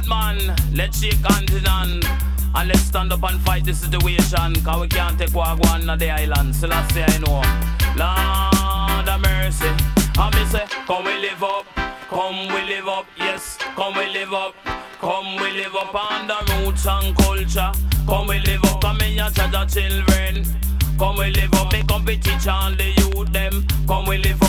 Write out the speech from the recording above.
youth man, let's shake hands in hand. And let's stand up and fight the situation. Cause we can't take what one on the island. So let's say I know. Lord of mercy. And me say, come we live up. Come we live up. Yes, come we live up. Come we live up on the roots and culture. Come we live up. Come in your children. Come we live up. Me come we teach all the youth them. Come we live